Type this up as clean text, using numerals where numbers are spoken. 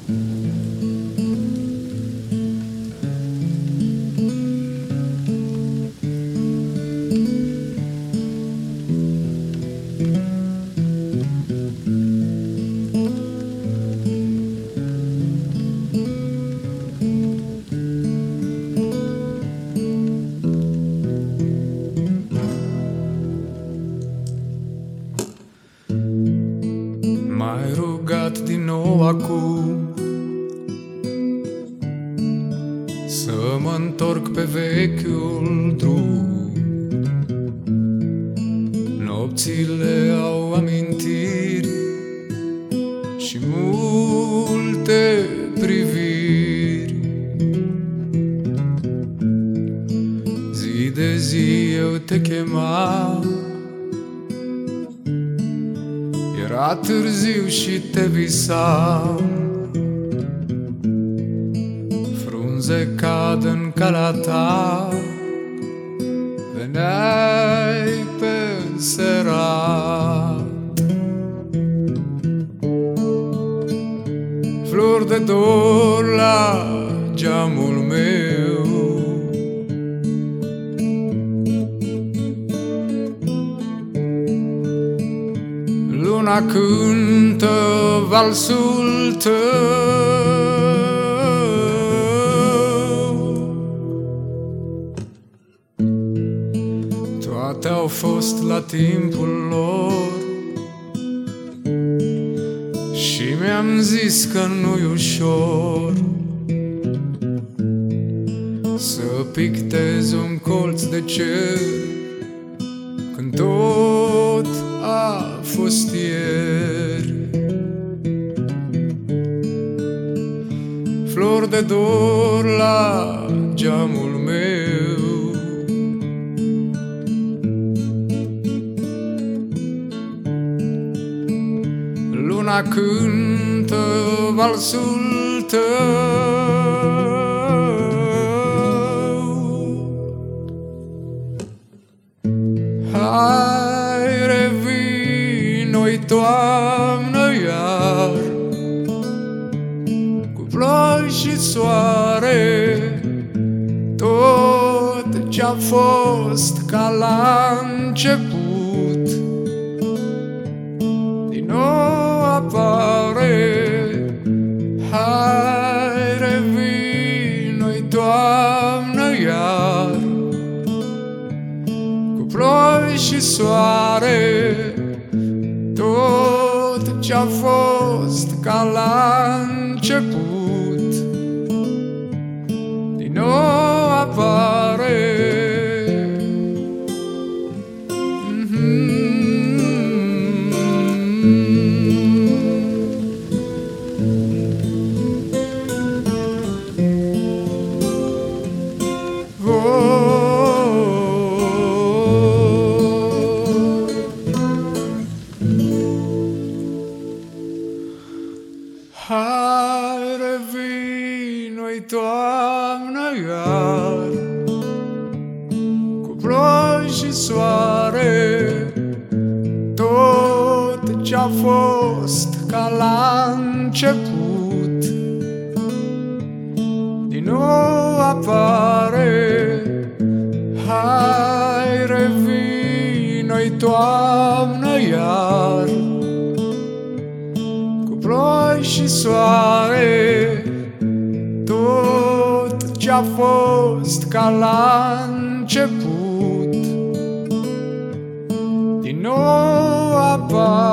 M-ai rugat din nou acum să mă întorc pe vechiul drum. Nopțile au amintiri și multe priviri. Zi de zi eu te chemam, era târziu și te visam. Frunze cad în calea ta, veneai pe înserat. Flori de dor la geamul meu, luna cântă valsul tău. Toate au fost la timpul lor și mi-am zis că nu-i ușor să pictez un colț de cer când tot a fost ieri. Flori de dor la geamul meu, luna cântă valsul tău. Hai, revii-noi toamnă iar, cu ploi și soare. Tot ce-a fost ca la început din nou apare. Hai, revii-noi toamnă iar, cu ploi și soare. Tot ce-a fost ca la început din nou apare. Hai, revii-noi toamnă iar, cu ploi și soare. Tot ce-a fost ca la început din nou apare. Hai, revii-noi toamnă iar, ploi și soare. Tot ce-a fost ca la început din nou apare.